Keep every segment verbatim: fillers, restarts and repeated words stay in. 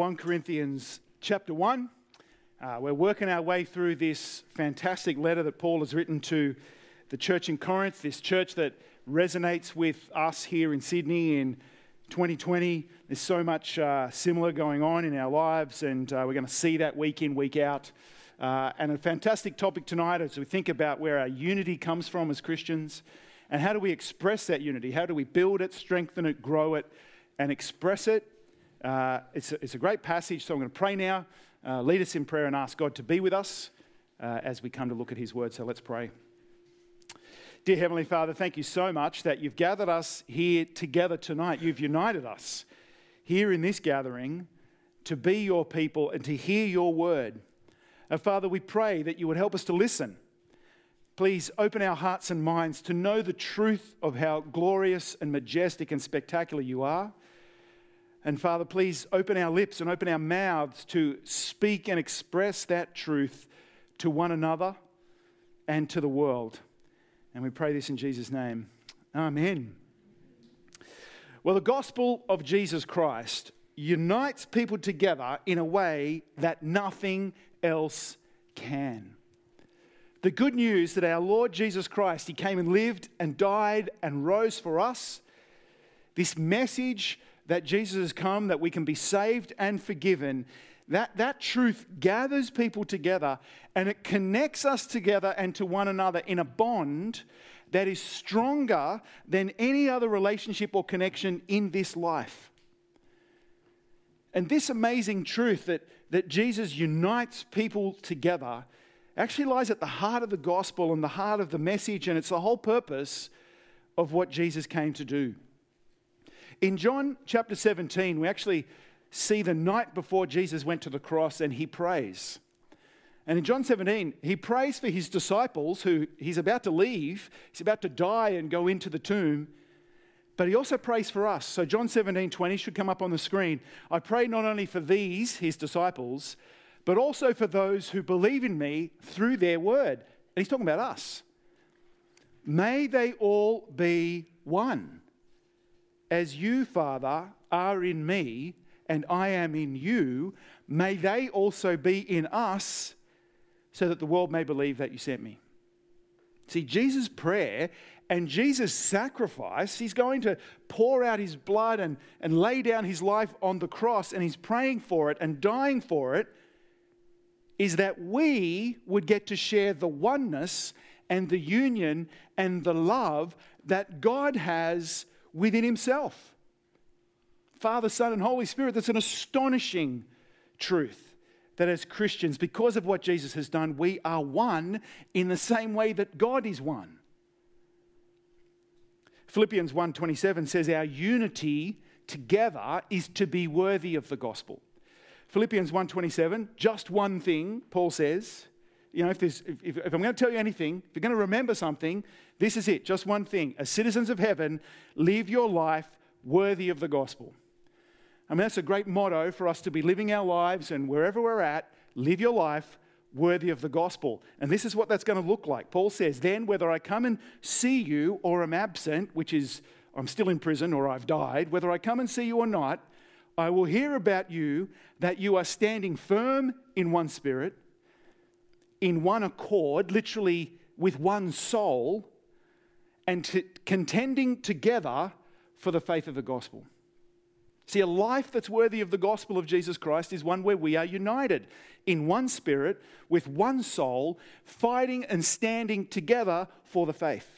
First Corinthians chapter one. Uh, we're working our way through this fantastic letter that Paul has written to the church in Corinth, this church that resonates with us here in Sydney in twenty twenty. There's so much uh, similar going on in our lives, and uh, we're going to see that week in, week out. Uh, and a fantastic topic tonight as we think about where our unity comes from as Christians, and how do we express that unity? How do we build it, strengthen it, grow it, and express it? Uh, it's, a, it's a great passage, so I'm going to pray now, uh, lead us in prayer and ask God to be with us uh, as we come to look at his word. So let's pray. Dear Heavenly Father, thank you so much that you've gathered us here together tonight. You've united us here in this gathering to be your people and to hear your word. And Father, we pray that you would help us to listen. Please open our hearts and minds to know the truth of how glorious and majestic and spectacular you are. And Father, please open our lips and open our mouths to speak and express that truth to one another and to the world. And we pray this in Jesus' name. Amen. Well, the gospel of Jesus Christ unites people together in a way that nothing else can. The good news that our Lord Jesus Christ, he came and lived and died and rose for us. This message that Jesus has come, that we can be saved and forgiven, that, that truth gathers people together and it connects us together and to one another in a bond that is stronger than any other relationship or connection in this life. And this amazing truth that, that Jesus unites people together actually lies at the heart of the gospel and the heart of the message, and it's the whole purpose of what Jesus came to do. In John chapter seventeen, we actually see the night before Jesus went to the cross and he prays. And in John seventeen, he prays for his disciples who he's about to leave. He's about to die and go into the tomb. But he also prays for us. So John seventeen twenty should come up on the screen. I pray not only for these, his disciples, but also for those who believe in me through their word. And he's talking about us. May they all be one. As you, Father, are in me, and I am in you, may they also be in us, so that the world may believe that you sent me. See, Jesus' prayer and Jesus' sacrifice, he's going to pour out his blood and, and lay down his life on the cross, and he's praying for it and dying for it, is that we would get to share the oneness and the union and the love that God has within himself. Father, Son, and Holy Spirit. That's an astonishing truth that as Christians, because of what Jesus has done, we are one in the same way that God is one. Philippians one twenty-seven says our unity together is to be worthy of the gospel. Philippians one twenty-seven, just one thing, Paul says. You know, if, there's, if, if, if I'm going to tell you anything, if you're going to remember something, this is it, just one thing. As citizens of heaven, live your life worthy of the gospel. I mean, that's a great motto for us to be living our lives, and wherever we're at, live your life worthy of the gospel. And this is what that's going to look like. Paul says, then whether I come and see you or am absent, which is I'm still in prison or I've died, whether I come and see you or not, I will hear about you that you are standing firm in one spirit, in one accord, literally with one soul, and t- contending together for the faith of the gospel. See, a life that's worthy of the gospel of Jesus Christ is one where we are united in one spirit, with one soul, fighting and standing together for the faith.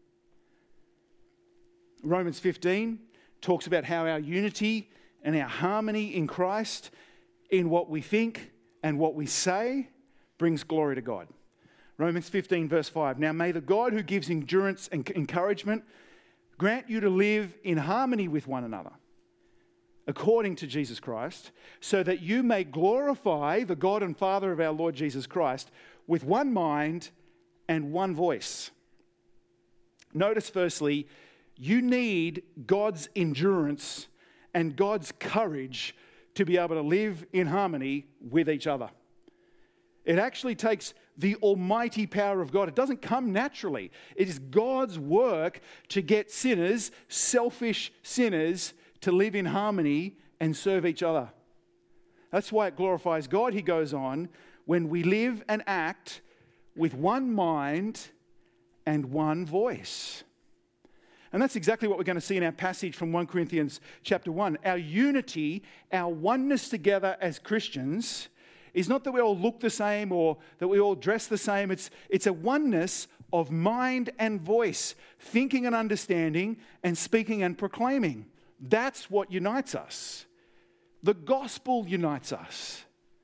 Romans fifteen talks about how our unity and our harmony in Christ, in what we think and what we say, brings glory to God. Romans fifteen verse five. Now may the God who gives endurance and encouragement grant you to live in harmony with one another, according to Jesus Christ, so that you may glorify the God and Father of our Lord Jesus Christ with one mind and one voice. Notice firstly, you need God's endurance and God's courage to be able to live in harmony with each other. It actually takes the almighty power of God. It doesn't come naturally. It is God's work to get sinners, selfish sinners, to live in harmony and serve each other. That's why it glorifies God, he goes on, when we live and act with one mind and one voice. And that's exactly what we're going to see in our passage from First Corinthians chapter one. Our unity, our oneness together as Christians is not that we all look the same or that we all dress the same. It's, it's a oneness of mind and voice, thinking and understanding and speaking and proclaiming. That's what unites us. The gospel unites us.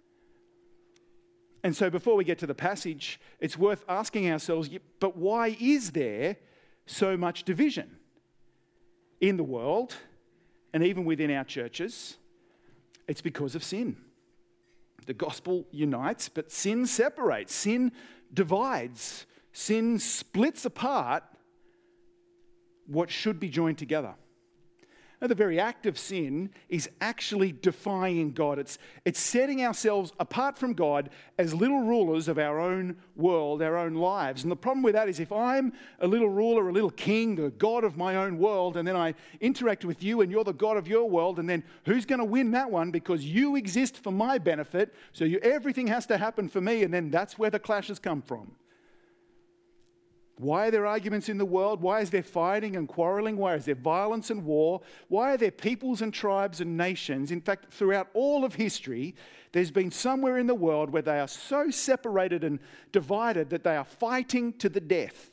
And so before we get to the passage, it's worth asking ourselves, but why is there so much division in the world and even within our churches? It's because of sin. The gospel unites, but sin separates. Sin divides. Sin splits apart what should be joined together. Now, the very act of sin is actually defying God. It's, it's setting ourselves apart from God as little rulers of our own world, our own lives. And the problem with that is if I'm a little ruler, a little king, a god of my own world, and then I interact with you and you're the god of your world, and then who's going to win that one? Because you exist for my benefit, so you, everything has to happen for me, and then that's where the clashes come from. Why are there arguments in the world? Why is there fighting and quarreling? Why is there violence and war? Why are there peoples and tribes and nations? In fact, throughout all of history, there's been somewhere in the world where they are so separated and divided that they are fighting to the death.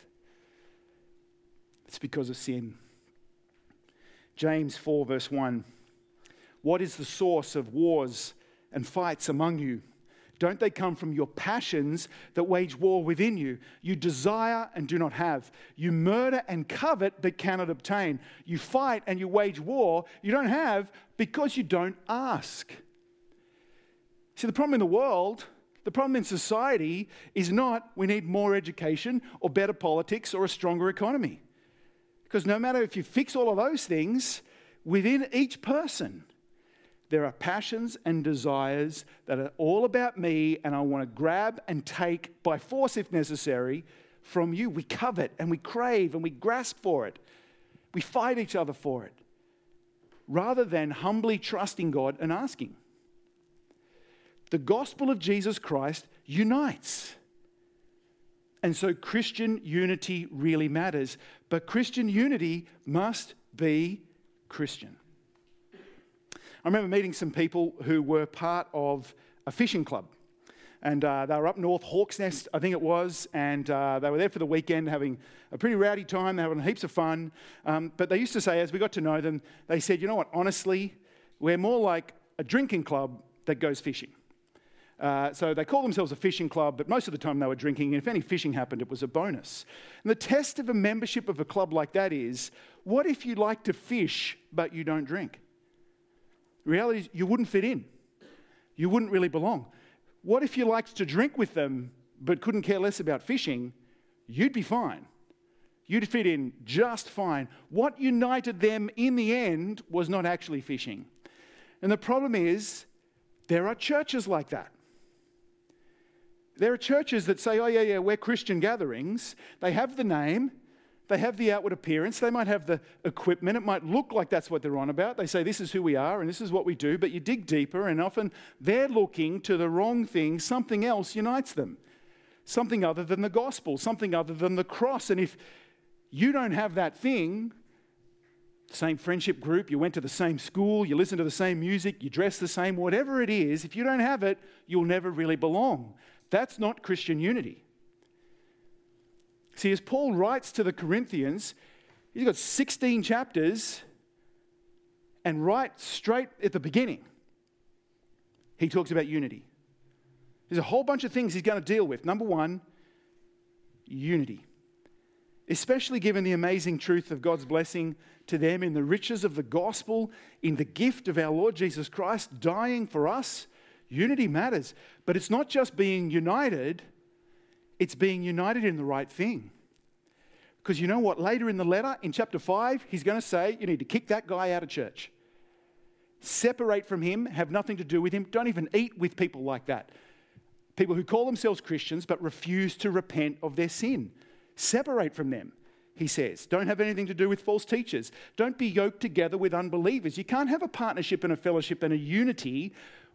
It's because of sin. James four verse one. What is the source of wars and fights among you? Don't they come from your passions that wage war within you? You desire and do not have. You murder and covet but cannot obtain. You fight and you wage war. You don't have because you don't ask. See, the problem in the world, the problem in society is not we need more education or better politics or a stronger economy. Because no matter if you fix all of those things, within each person, there are passions and desires that are all about me, and I want to grab and take by force, if necessary, from you. We covet and we crave and we grasp for it. We fight each other for it, rather than humbly trusting God and asking. The gospel of Jesus Christ unites. And so Christian unity really matters. But Christian unity must be Christian. I remember meeting some people who were part of a fishing club. And uh, they were up north, Hawk's Nest, I think it was, and uh, they were there for the weekend having a pretty rowdy time. They were having heaps of fun. Um, but they used to say, as we got to know them, they said, you know what, honestly, we're more like a drinking club that goes fishing. Uh, so they call themselves a fishing club, but most of the time they were drinking, and if any fishing happened, it was a bonus. And the test of a membership of a club like that is, what if you like to fish, but you don't drink? The reality is you wouldn't fit in. You wouldn't really belong. What if you liked to drink with them but couldn't care less about fishing? You'd be fine. You'd fit in just fine. What united them in the end was not actually fishing. And the problem is there are churches like that. There are churches that say, oh yeah, yeah, we're Christian gatherings. They have the name. They have the outward appearance. They might have the equipment. It might look like that's what they're on about. They say this is who we are and this is what we do, but you dig deeper and often they're looking to the wrong thing. Something else unites them. Something other than the gospel, something other than the cross. And if you don't have that thing, same friendship group, you went to the same school, you listen to the same music, you dress the same, whatever it is, if you don't have it, you'll never really belong. That's not Christian unity. See, as Paul writes to the Corinthians, he's got sixteen chapters, and right straight at the beginning, he talks about unity. There's a whole bunch of things he's going to deal with. Number one, unity. Especially given the amazing truth of God's blessing to them in the riches of the gospel, in the gift of our Lord Jesus Christ dying for us, unity matters. But it's not just being united, it's being united in the right thing. Because you know what? Later in the letter, in chapter five, he's going to say, you need to kick that guy out of church. Separate from him, have nothing to do with him. Don't even eat with people like that. People who call themselves Christians but refuse to repent of their sin. Separate from them, he says. Don't have anything to do with false teachers. Don't be yoked together with unbelievers. You can't have a partnership and a fellowship and a unity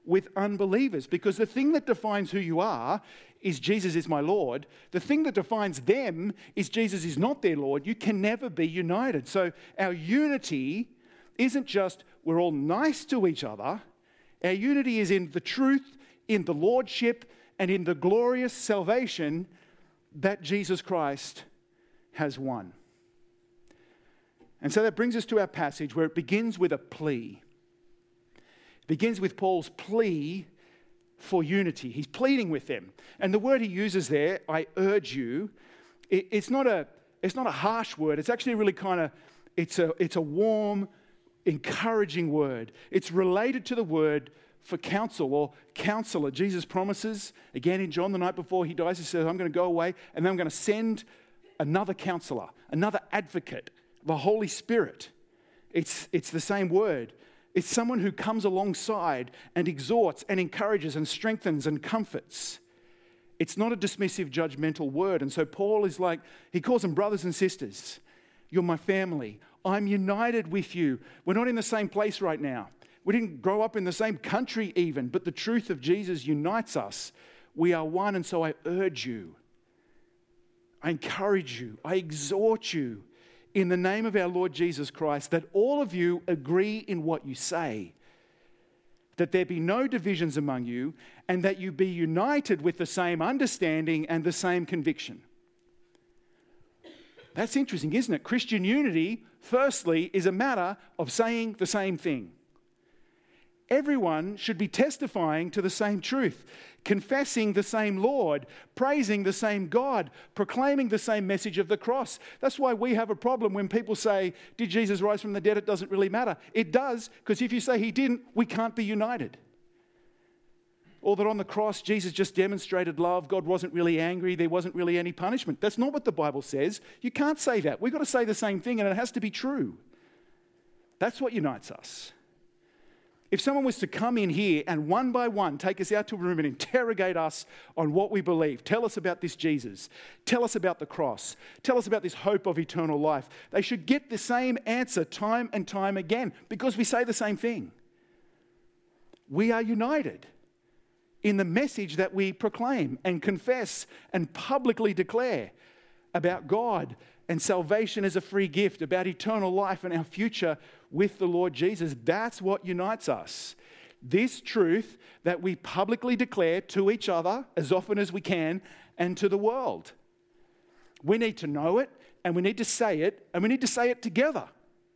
with unbelievers, because the thing that defines who you are is Jesus is my Lord. The thing that defines them is Jesus is not their Lord. You can never be united. So our unity isn't just we're all nice to each other. Our unity is in the truth, in the lordship, and in the glorious salvation that Jesus Christ has won. And so that brings us to our passage where it begins with a plea. It begins with Paul's plea for unity. He's pleading with them. And the word he uses there, I urge you, it, it's not a it's not a harsh word. It's actually really kind of, it's a it's a warm, encouraging word. It's related to the word for counsel or counselor. Jesus promises, again in John the night before he dies, he says, I'm going to go away and then I'm going to send another counselor, another advocate, the Holy Spirit. It's, it's the same word. It's someone who comes alongside and exhorts and encourages and strengthens and comforts. It's not a dismissive, judgmental word. And so Paul is like, he calls them brothers and sisters. You're my family. I'm united with you. We're not in the same place right now. We didn't grow up in the same country even, but the truth of Jesus unites us. We are one, and so I urge you, I encourage you, I exhort you in the name of our Lord Jesus Christ that all of you agree in what you say, that there be no divisions among you, and that you be united with the same understanding and the same conviction. That's interesting, isn't it? Christian unity, firstly, is a matter of saying the same thing. Everyone should be testifying to the same truth, confessing the same Lord, praising the same God, proclaiming the same message of the cross. That's why we have a problem when people say, did Jesus rise from the dead? It doesn't really matter. It does, because if you say he didn't, we can't be united. Or that on the cross, Jesus just demonstrated love. God wasn't really angry. There wasn't really any punishment. That's not what the Bible says. You can't say that. We've got to say the same thing, and it has to be true. That's what unites us. If someone was to come in here and one by one take us out to a room and interrogate us on what we believe, tell us about this Jesus, tell us about the cross, tell us about this hope of eternal life, they should get the same answer time and time again because we say the same thing. We are united in the message that we proclaim and confess and publicly declare about God and salvation as a free gift, about eternal life and our future with the Lord Jesus. That's what unites us. This truth that we publicly declare to each other as often as we can and to the world. We need to know it, and we need to say it, and we need to say it together.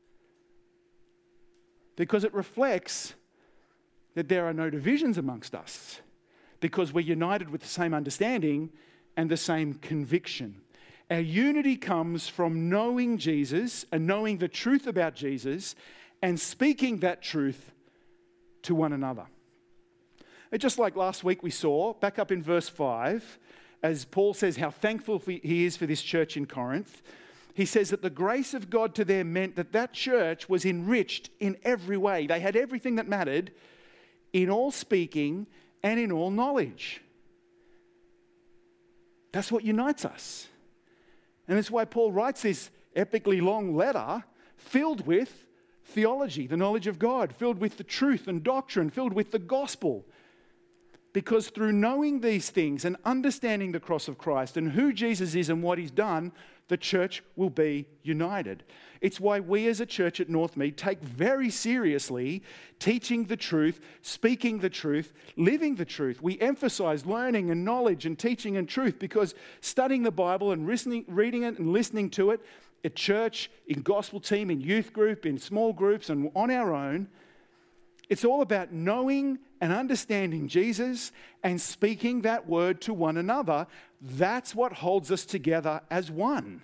Because it reflects that there are no divisions amongst us, because we're united with the same understanding and the same conviction. Our unity comes from knowing Jesus and knowing the truth about Jesus and speaking that truth to one another. And just like last week we saw, back up in verse five, as Paul says how thankful he is for this church in Corinth, he says that the grace of God to them meant that that church was enriched in every way. They had everything that mattered in all speaking and in all knowledge. That's what unites us. And that's why Paul writes this epically long letter filled with theology, the knowledge of God, filled with the truth and doctrine, filled with the gospel. Because through knowing these things and understanding the cross of Christ and who Jesus is and what he's done, the church will be united. It's why we as a church at Northmead take very seriously teaching the truth, speaking the truth, living the truth. We emphasize learning and knowledge and teaching and truth because studying the Bible and listening, reading it and listening to it at church, in gospel team, in youth group, in small groups and on our own, it's all about knowing and understanding Jesus and speaking that word to one another. That's what holds us together as one.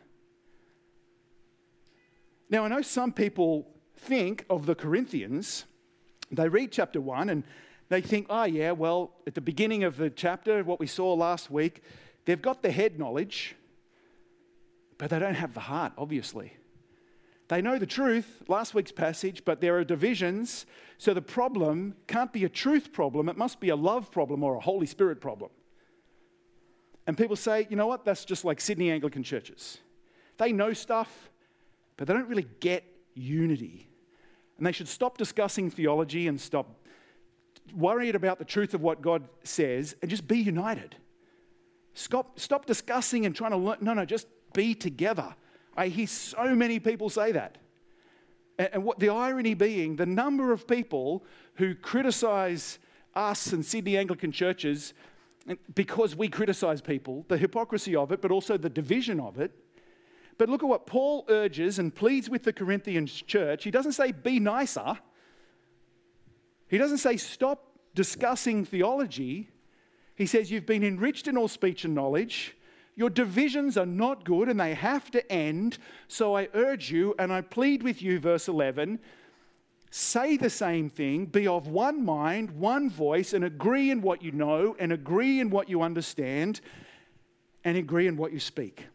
Now, I know some people think of the Corinthians, they read chapter one and they think, oh yeah, well, at the beginning of the chapter, what we saw last week, they've got the head knowledge, but they don't have the heart, obviously. They know the truth, last week's passage, but there are divisions. So the problem can't be a truth problem. It must be a love problem or a Holy Spirit problem. And people say, you know what? That's just like Sydney Anglican churches. They know stuff, but they don't really get unity. And they should stop discussing theology and stop worried about the truth of what God says, and just be united. Stop, stop discussing and trying to learn. No, no, just be together. I hear so many people say that. And, and what the irony being, the number of people who criticize us and Sydney Anglican churches because we criticize people, the hypocrisy of it, but also the division of it. But look at what Paul urges and pleads with the Corinthian church. He doesn't say be nicer. He doesn't say stop discussing theology. He says you've been enriched in all speech and knowledge. Your divisions are not good and they have to end. So I urge you and I plead with you, verse eleven, say the same thing, be of one mind, one voice, and agree in what you know, and agree in what you understand, and agree in what you speak.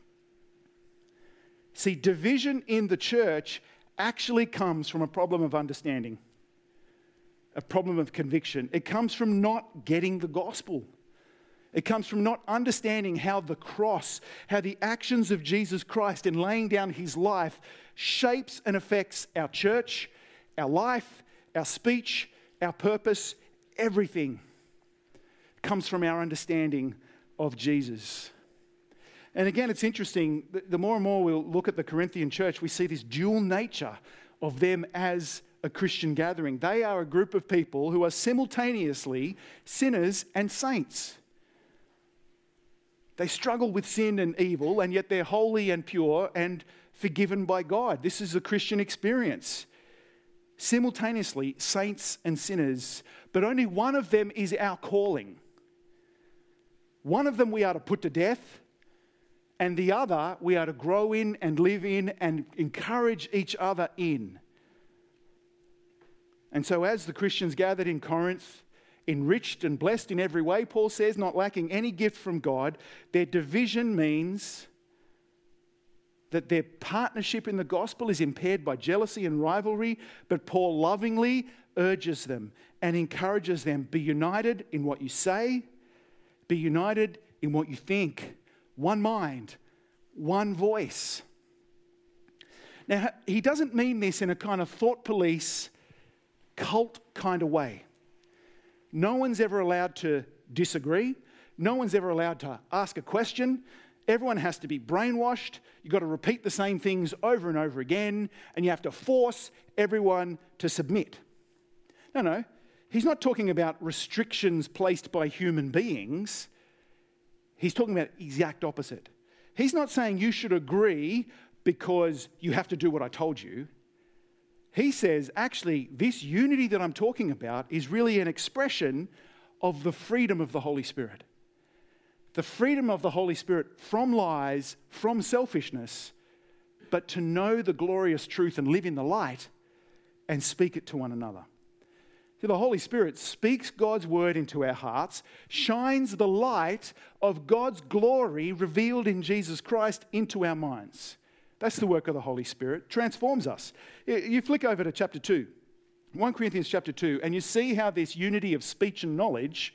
See, division in the church actually comes from a problem of understanding, a problem of conviction. It comes from not getting the gospel. It comes from not understanding how the cross, how the actions of Jesus Christ in laying down his life shapes and affects our church, our life, our speech, our purpose, everything comes from our understanding of Jesus. And again, it's interesting, the more and more we'll look at the Corinthian church, we see this dual nature of them as a Christian gathering. They are a group of people who are simultaneously sinners and saints. They struggle with sin and evil, and yet they're holy and pure and forgiven by God. This is a Christian experience. Simultaneously, saints and sinners, but only one of them is our calling. One of them we are to put to death, and the other we are to grow in and live in and encourage each other in. And so as the Christians gathered in Corinth, enriched and blessed in every way, Paul says, not lacking any gift from God, their division means that their partnership in the gospel is impaired by jealousy and rivalry, but Paul lovingly urges them and encourages them, be united in what you say, be united in what you think, one mind, one voice. Now, he doesn't mean this in a kind of thought police, cult kind of way. No one's ever allowed to disagree. No one's ever allowed to ask a question. Everyone has to be brainwashed. You've got to repeat the same things over and over again, and you have to force everyone to submit. No, no. He's not talking about restrictions placed by human beings. He's talking about the exact opposite. He's not saying you should agree because you have to do what I told you. He says, actually, this unity that I'm talking about is really an expression of the freedom of the Holy Spirit. The freedom of the Holy Spirit from lies, from selfishness, but to know the glorious truth and live in the light and speak it to one another. So the Holy Spirit speaks God's word into our hearts, shines the light of God's glory revealed in Jesus Christ into our minds. That's the work of the Holy Spirit, transforms us. You flick over to chapter two, First Corinthians chapter two, and you see how this unity of speech and knowledge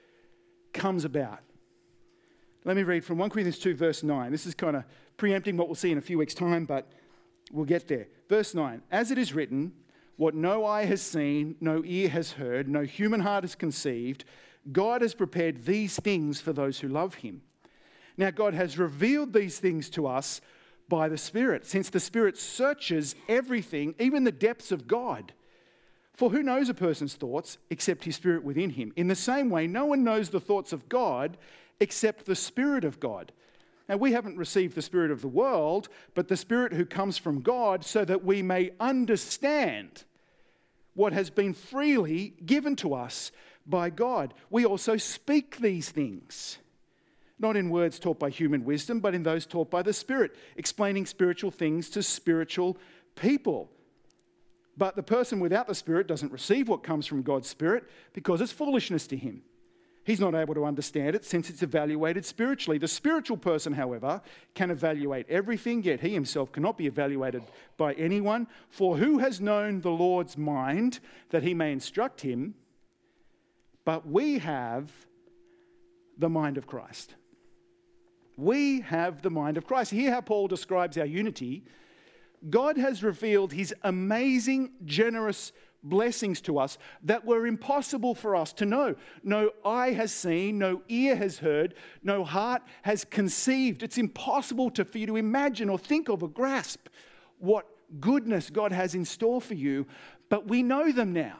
comes about. Let me read from First Corinthians two, verse nine. This is kind of preempting what we'll see in a few weeks' time, but we'll get there. Verse nine, as it is written, what no eye has seen, no ear has heard, no human heart has conceived, God has prepared these things for those who love him. Now God has revealed these things to us by the Spirit, since the Spirit searches everything, even the depths of God. For who knows a person's thoughts except his spirit within him? In the same way, no one knows the thoughts of God except the Spirit of God. Now, we haven't received the spirit of the world, but the Spirit who comes from God, so that we may understand what has been freely given to us by God. We also speak these things, not in words taught by human wisdom, but in those taught by the Spirit, explaining spiritual things to spiritual people. But the person without the Spirit doesn't receive what comes from God's Spirit because it's foolishness to him. He's not able to understand it since it's evaluated spiritually. The spiritual person, however, can evaluate everything, yet he himself cannot be evaluated by anyone. For who has known the Lord's mind that he may instruct him? But we have the mind of Christ. We have the mind of Christ. Hear how Paul describes our unity. God has revealed his amazing, generous blessings to us that were impossible for us to know. No eye has seen, no ear has heard, no heart has conceived. It's impossible to, for you to imagine or think of or grasp what goodness God has in store for you, but we know them now.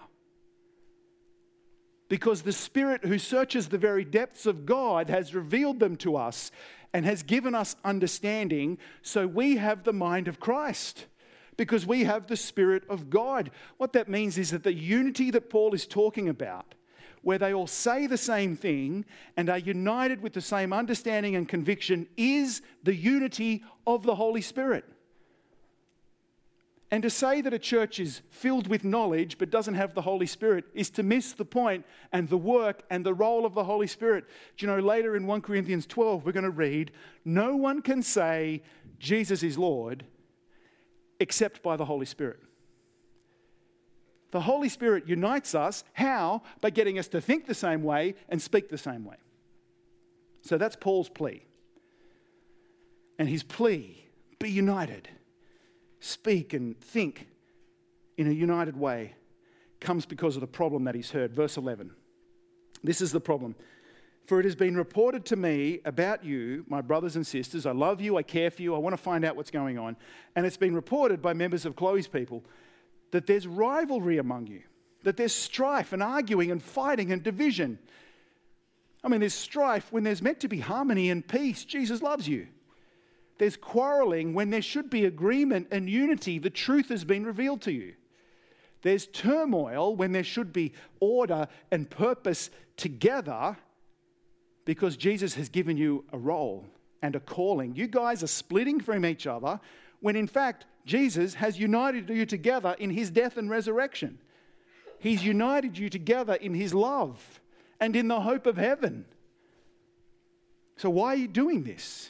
Because the Spirit who searches the very depths of God has revealed them to us and has given us understanding, so we have the mind of Christ. Because we have the Spirit of God. What that means is that the unity that Paul is talking about, where they all say the same thing and are united with the same understanding and conviction, is the unity of the Holy Spirit. And to say that a church is filled with knowledge but doesn't have the Holy Spirit is to miss the point and the work and the role of the Holy Spirit. Do you know, later in First Corinthians twelve, we're going to read, no one can say Jesus is Lord except by the Holy Spirit. The Holy Spirit unites us. How? By getting us to think the same way and speak the same way. So that's Paul's plea. And his plea, be united, speak and think in a united way, comes because of the problem that he's heard. Verse eleven. This is the problem. For it has been reported to me about you, my brothers and sisters. I love you, I care for you, I want to find out what's going on. And it's been reported by members of Chloe's people that there's rivalry among you, that there's strife and arguing and fighting and division. I mean, there's strife when there's meant to be harmony and peace. Jesus loves you. There's quarreling when there should be agreement and unity. The truth has been revealed to you. There's turmoil when there should be order and purpose together, because Jesus has given you a role and a calling. You guys are splitting from each other when in fact Jesus has united you together in his death and resurrection. He's united you together in his love and in the hope of heaven. So why are you doing this?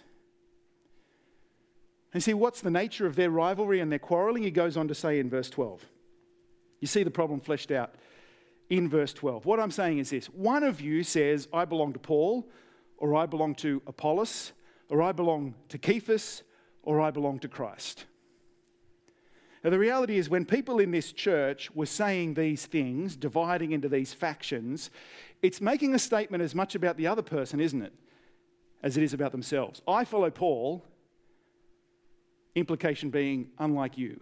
And see, what's the nature of their rivalry and their quarreling? He goes on to say in verse twelve. You see the problem fleshed out in verse twelve. What I'm saying is this. One of you says, I belong to Paul, or I belong to Apollos, or I belong to Cephas, or I belong to Christ. Now, the reality is when people in this church were saying these things, dividing into these factions, it's making a statement as much about the other person, isn't it, as it is about themselves. I follow Paul, implication being unlike you.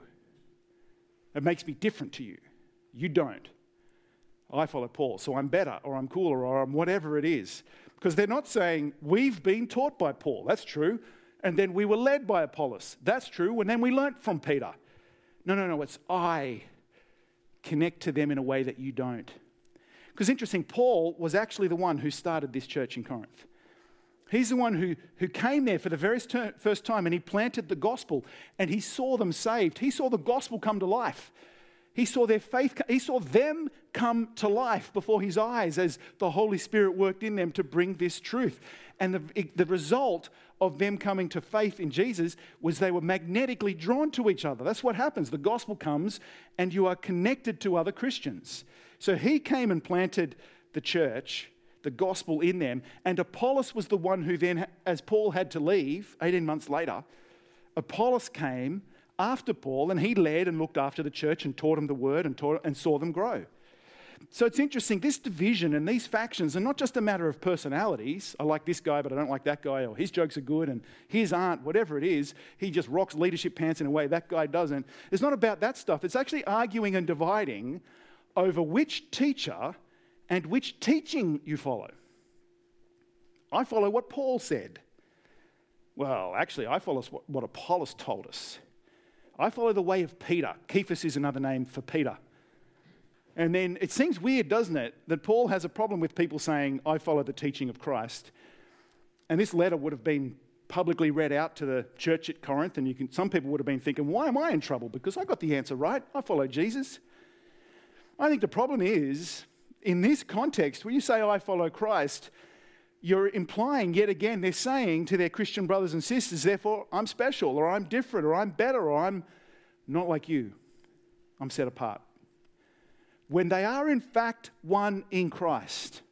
It makes me different to you. You don't. I follow Paul, so I'm better, or I'm cooler, or I'm whatever it is. Because they're not saying, we've been taught by Paul. That's true. And then we were led by Apollos. That's true. And then we learnt from Peter. No, no, no. It's I connect to them in a way that you don't. Because interesting, Paul was actually the one who started this church in Corinth. He's the one who, who came there for the very ter- first time, and he planted the gospel, and he saw them saved. He saw the gospel come to life. He saw their faith, he saw them come to life before his eyes as the Holy Spirit worked in them to bring this truth. And the, the result of them coming to faith in Jesus was they were magnetically drawn to each other. That's what happens. The gospel comes and you are connected to other Christians. So he came and planted the church, the gospel in them, and Apollos was the one who then, as Paul had to leave eighteen months later, Apollos came after Paul, and he led and looked after the church and taught them the word and taught and saw them grow. So it's interesting, this division and these factions are not just a matter of personalities. I like this guy, but I don't like that guy, or his jokes are good and his aren't, whatever it is. He just rocks leadership pants in a way that guy doesn't. It's not about that stuff. It's actually arguing and dividing over which teacher and which teaching you follow. I follow what Paul said. Well, actually, I follow what Apollos told us. I follow the way of Peter. Cephas is another name for Peter. And then it seems weird, doesn't it, that Paul has a problem with people saying, I follow the teaching of Christ. And this letter would have been publicly read out to the church at Corinth, and you can, some people would have been thinking, why am I in trouble? Because I got the answer right. I follow Jesus. I think the problem is, in this context, when you say, I follow Christ, you're implying, yet again, they're saying to their Christian brothers and sisters, therefore, I'm special, or I'm different, or I'm better, or I'm not like you. I'm set apart. When they are, in fact, one in Christ.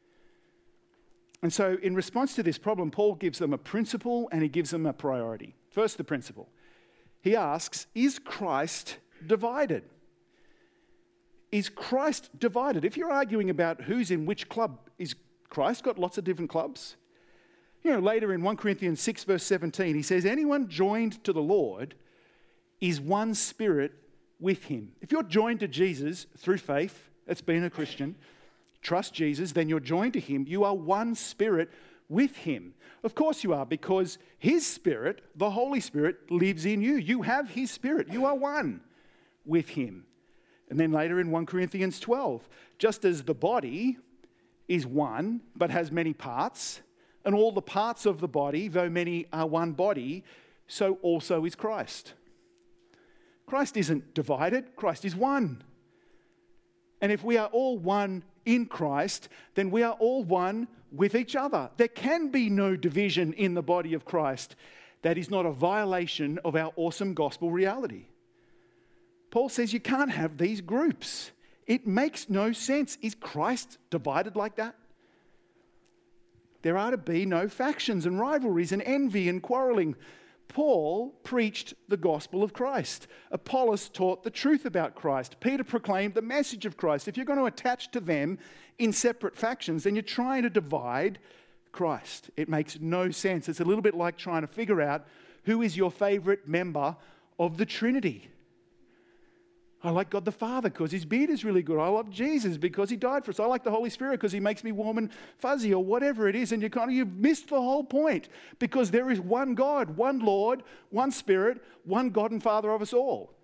And so, in response to this problem, Paul gives them a principle and he gives them a priority. First, the principle. He asks, is Christ divided? is Christ divided? If you're arguing about who's in which club, is Christ got lots of different clubs? You know, later in First Corinthians six, verse seventeen, he says, anyone joined to the Lord is one spirit with him. If you're joined to Jesus through faith, that's being a Christian, trust Jesus, then you're joined to him. You are one spirit with him. Of course you are, because his Spirit, the Holy Spirit, lives in you. You have his Spirit. You are one with him. And then later in First Corinthians twelve, just as the body is one but has many parts, and all the parts of the body, though many, are one body, so also is Christ. Christ isn't divided, Christ is one. And if we are all one in Christ, then we are all one with each other. There can be no division in the body of Christ that is not a violation of our awesome gospel reality. Paul says you can't have these groups. It makes no sense. Is Christ divided like that? There are to be no factions and rivalries and envy and quarreling. Paul preached the gospel of Christ. Apollos taught the truth about Christ. Peter proclaimed the message of Christ. If you're going to attach to them in separate factions, then you're trying to divide Christ. It makes no sense. It's a little bit like trying to figure out who is your favorite member of the Trinity. I like God the Father because his beard is really good. I love Jesus because he died for us. I like the Holy Spirit because he makes me warm and fuzzy, or whatever it is. And you kind of, you've missed the whole point, because there is one God, one Lord, one Spirit, one God and Father of us all.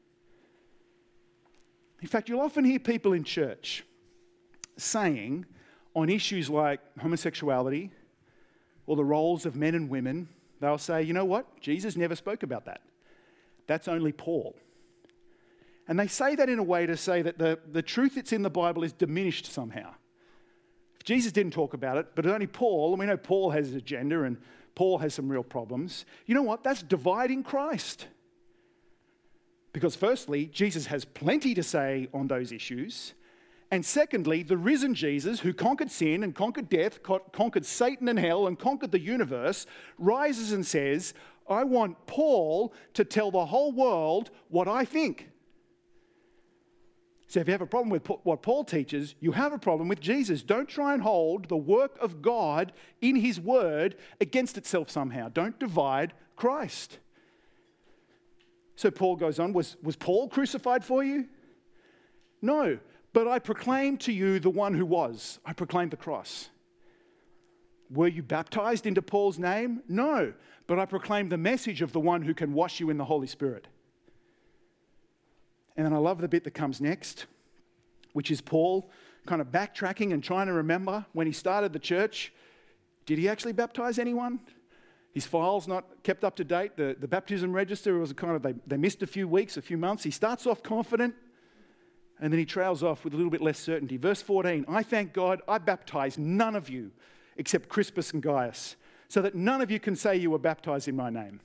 In fact, you'll often hear people in church saying on issues like homosexuality or the roles of men and women, they'll say, you know what? Jesus never spoke about that. That's only Paul. And they say that in a way to say that the, the truth that's in the Bible is diminished somehow. If Jesus didn't talk about it, but only Paul, and we know Paul has his agenda and Paul has some real problems, you know what? That's dividing Christ. Because firstly, Jesus has plenty to say on those issues. And secondly, the risen Jesus, who conquered sin and conquered death, conquered Satan and hell, and conquered the universe, rises and says, I want Paul to tell the whole world what I think. So if you have a problem with what Paul teaches, you have a problem with Jesus. Don't try and hold the work of God in his word against itself somehow. Don't divide Christ. So Paul goes on, was, was Paul crucified for you? No, but I proclaim to you the one who was. I proclaimed the cross. Were you baptized into Paul's name? No, but I proclaimed the message of the one who can wash you in the Holy Spirit. And then I love the bit that comes next, which is Paul kind of backtracking and trying to remember when he started the church. Did he actually baptize anyone? His file's not kept up to date. The, the baptism register was kind of, they, they missed a few weeks, a few months. He starts off confident, and then he trails off with a little bit less certainty. Verse fourteen, I thank God I baptized none of you except Crispus and Gaius, so that none of you can say you were baptized in my name.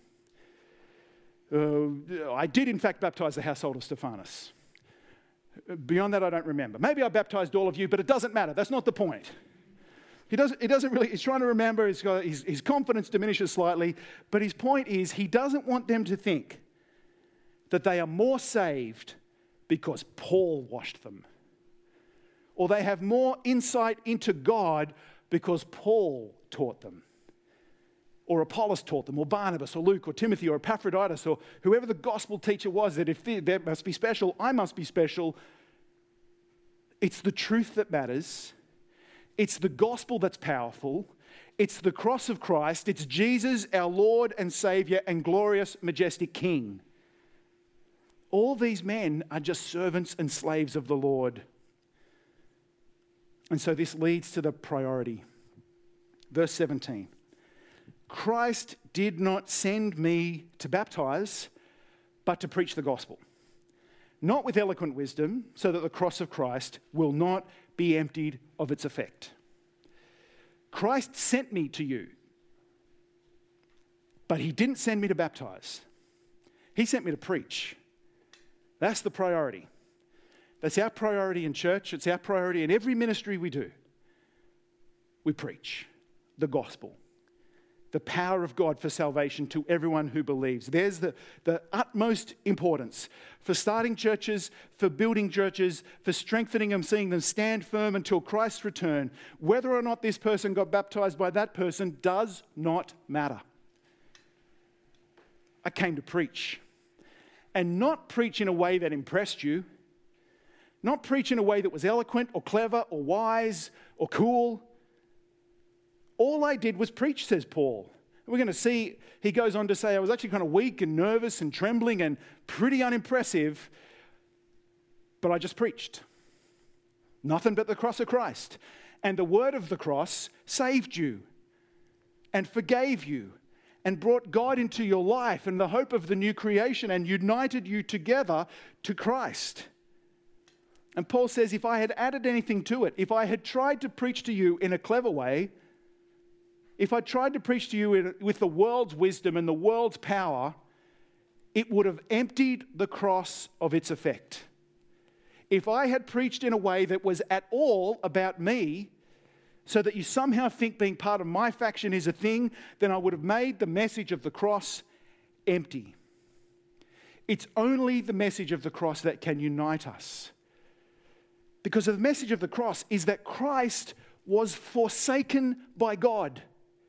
Uh, I did, in fact, baptize the household of Stephanus. Beyond that, I don't remember. Maybe I baptized all of you, but it doesn't matter. That's not the point. He doesn't, he doesn't really, he's trying to remember, he's got, his, his confidence diminishes slightly, but his point is he doesn't want them to think that they are more saved because Paul washed them, or they have more insight into God because Paul taught them, or Apollos taught them, or Barnabas, or Luke, or Timothy, or Epaphroditus, or whoever the gospel teacher was, that if they, they must be special, I must be special. It's the truth that matters. It's the gospel that's powerful. It's the cross of Christ. It's Jesus, our Lord and Savior and glorious, majestic King. All these men are just servants and slaves of the Lord. And so this leads to the priority. Verse seventeen. Christ did not send me to baptize, but to preach the gospel. Not with eloquent wisdom, so that the cross of Christ will not be emptied of its effect. Christ sent me to you, but he didn't send me to baptize. He sent me to preach. That's the priority. That's our priority in church. It's our priority in every ministry we do. We preach the gospel. the power of God for salvation to everyone who believes. There's the, the utmost importance for starting churches, for building churches, for strengthening them, seeing them stand firm until Christ's return. Whether or not this person got baptized by that person does not matter. I came to preach. And not preach in a way that impressed you. Not preach in a way that was eloquent or clever or wise or cool. All I did was preach, says Paul. We're going to see, he goes on to say, I was actually kind of weak and nervous and trembling and pretty unimpressive, but I just preached. Nothing but the cross of Christ. And the word of the cross saved you and forgave you and brought God into your life and the hope of the new creation and united you together to Christ. And Paul says, if I had added anything to it, if I had tried to preach to you in a clever way, if I tried to preach to you in, with the world's wisdom and the world's power, it would have emptied the cross of its effect. If I had preached in a way that was at all about me, so that you somehow think being part of my faction is a thing, then I would have made the message of the cross empty. It's only the message of the cross that can unite us. Because the message of the cross is that Christ was forsaken by God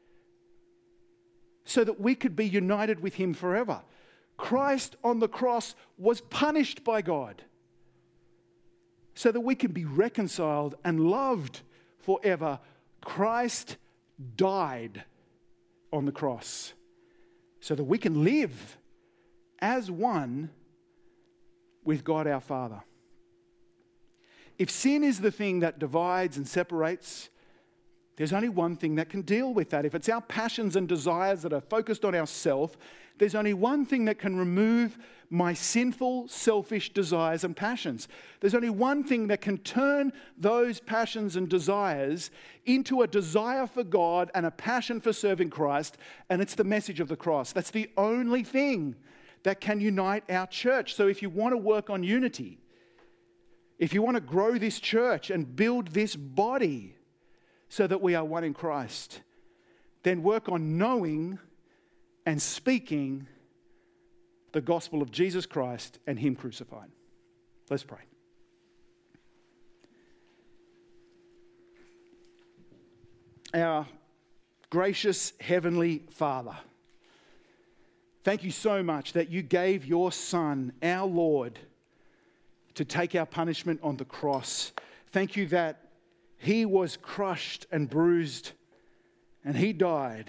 so that we could be united with him forever. Christ on the cross was punished by God so that we can be reconciled and loved forever. Christ died on the cross so that we can live as one with God our Father. If sin is the thing that divides and separates, there's only one thing that can deal with that. If it's our passions and desires that are focused on ourself, there's only one thing that can remove my sinful, selfish desires and passions. There's only one thing that can turn those passions and desires into a desire for God and a passion for serving Christ, and it's the message of the cross. That's the only thing that can unite our church. So if you want to work on unity, if you want to grow this church and build this body so that we are one in Christ, then work on knowing and speaking the gospel of Jesus Christ and him crucified. Let's pray. Our gracious Heavenly Father, thank you so much that you gave your Son, our Lord, to take our punishment on the cross. Thank you that he was crushed and bruised and he died.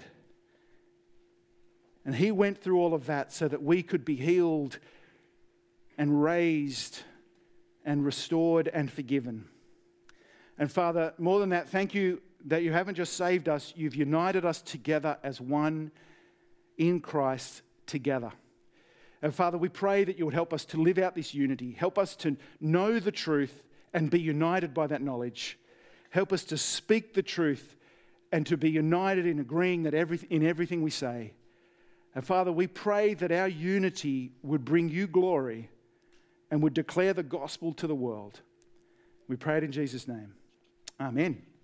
And he went through all of that so that we could be healed and raised and restored and forgiven. And Father, more than that, thank you that you haven't just saved us, you've united us together as one in Christ together. And Father, we pray that you would help us to live out this unity. Help us to know the truth and be united by that knowledge. Help us to speak the truth and to be united in agreeing that every, in everything we say. And Father, we pray that our unity would bring you glory and would declare the gospel to the world. We pray it in Jesus' name. Amen.